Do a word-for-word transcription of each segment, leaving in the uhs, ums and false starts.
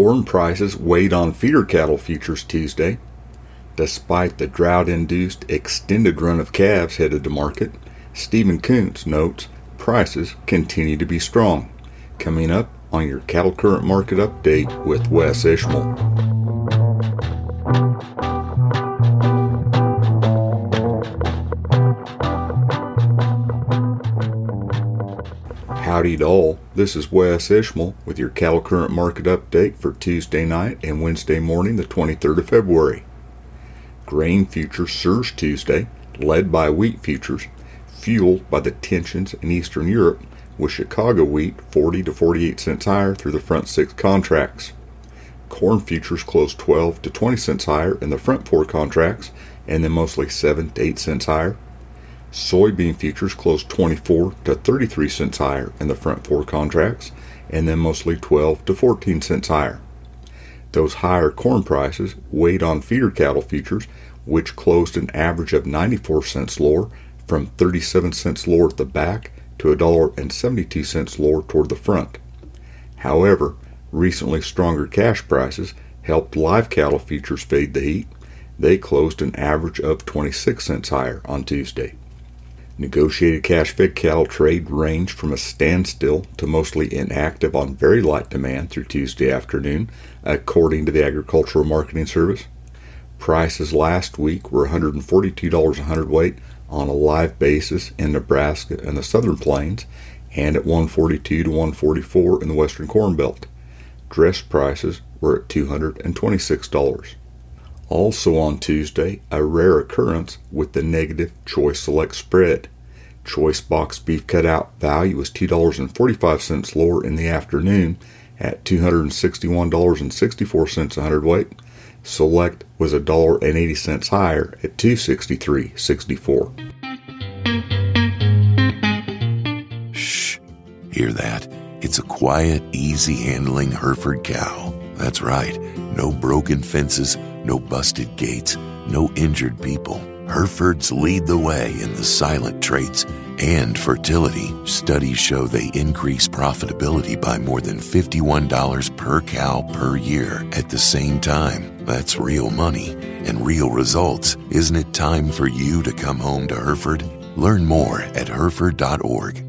Corn prices weighed on feeder cattle futures Tuesday. Despite the drought-induced extended run of calves headed to market, Stephen Kuntz notes prices continue to be strong. Coming up on your Cattle Current Market Update with Wes Ishmael. Howdy to all, this is Wes Ishmael with your Cattle Current Market Update for Tuesday night and Wednesday morning, the twenty-third of February. Grain futures surged Tuesday, led by wheat futures, fueled by the tensions in Eastern Europe, with Chicago wheat forty to forty-eight cents higher through the front six contracts. Corn futures closed twelve to twenty cents higher in the front four contracts, and then mostly seven to eight cents higher. Soybean futures closed twenty-four to thirty-three cents higher in the front four contracts, and then mostly twelve to fourteen cents higher. Those higher corn prices weighed on feeder cattle futures, which closed an average of ninety-four cents lower, from thirty-seven cents lower at the back to one dollar and seventy-two cents lower toward the front. However, recently stronger cash prices helped live cattle futures fade the heat. They closed an average of twenty-six cents higher on Tuesday. Negotiated cash-fed cattle trade ranged from a standstill to mostly inactive on very light demand through Tuesday afternoon, according to the Agricultural Marketing Service. Prices last week were one hundred forty-two dollars a hundredweight on a live basis in Nebraska and the Southern Plains, and at one hundred forty-two to one hundred forty-four in the Western Corn Belt. Dress prices were at two hundred twenty-six dollars. Also on Tuesday, a rare occurrence with the negative Choice Select spread. Choice box beef cutout value was two dollars and forty-five cents lower in the afternoon at two hundred sixty-one dollars and sixty-four cents a hundredweight. Select was one dollar and eighty cents higher at two hundred sixty-three dollars and sixty-four cents. Shh, hear that? It's a quiet, easy-handling Hereford cow. That's right, no broken fences, no busted gates, no injured people. Herefords lead the way in the silent traits and fertility. Studies show they increase profitability by more than fifty-one dollars per cow per year. At the same time, that's real money and real results. Isn't it time for you to come home to Hereford? Learn more at Hereford dot org.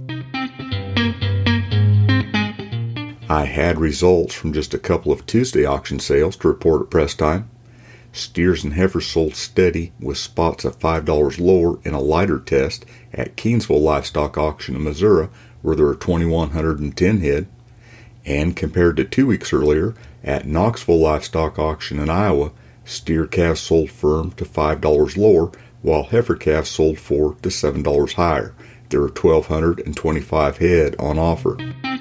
I had results from just a couple of Tuesday auction sales to report at press time. Steers and heifers sold steady with spots of five dollars lower in a lighter test at Keensville Livestock Auction in Missouri, where there were two thousand one hundred ten head. And compared to two weeks earlier, at Knoxville Livestock Auction in Iowa, steer calves sold firm to five dollars lower, while heifer calves sold four to seven dollars higher. There were one thousand two hundred twenty-five head on offer.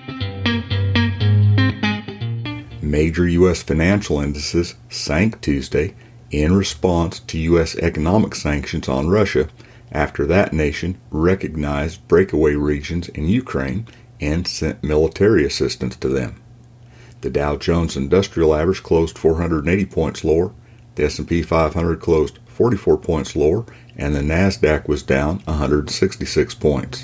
Major U S financial indices sank Tuesday in response to U S economic sanctions on Russia after that nation recognized breakaway regions in Ukraine and sent military assistance to them. The Dow Jones Industrial Average closed four hundred eighty points lower, the S and P five hundred closed forty-four points lower, and the NASDAQ was down one hundred sixty-six points.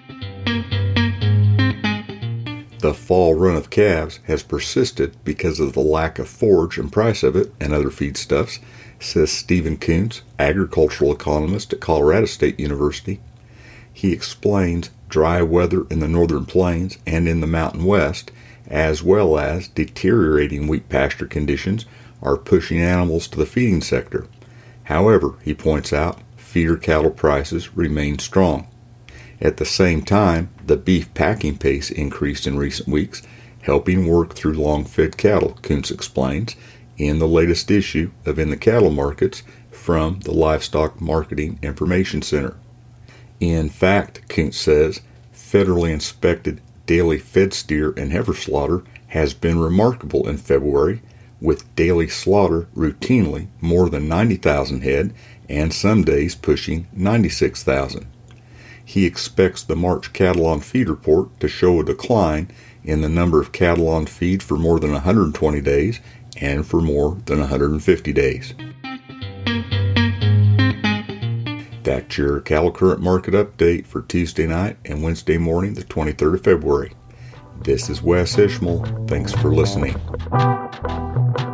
The fall run of calves has persisted because of the lack of forage and price of it and other feedstuffs, says Stephen Kuntz, agricultural economist at Colorado State University. He explains dry weather in the northern plains and in the Mountain West, as well as deteriorating wheat pasture conditions, are pushing animals to the feeding sector. However, he points out, feeder cattle prices remain strong. At the same time, the beef packing pace increased in recent weeks, helping work through long-fed cattle, Kuntz explains, in the latest issue of In the Cattle Markets from the Livestock Marketing Information Center. In fact, Kuntz says, federally inspected daily fed steer and heifer slaughter has been remarkable in February, with daily slaughter routinely more than ninety thousand head and some days pushing ninety-six thousand. He expects the March Cattle on Feed report to show a decline in the number of cattle on feed for more than one hundred twenty days and for more than one hundred fifty days. That's your Cattle Current Market Update for Tuesday night and Wednesday morning, the twenty-third of February. This is Wes Ishmael. Thanks for listening.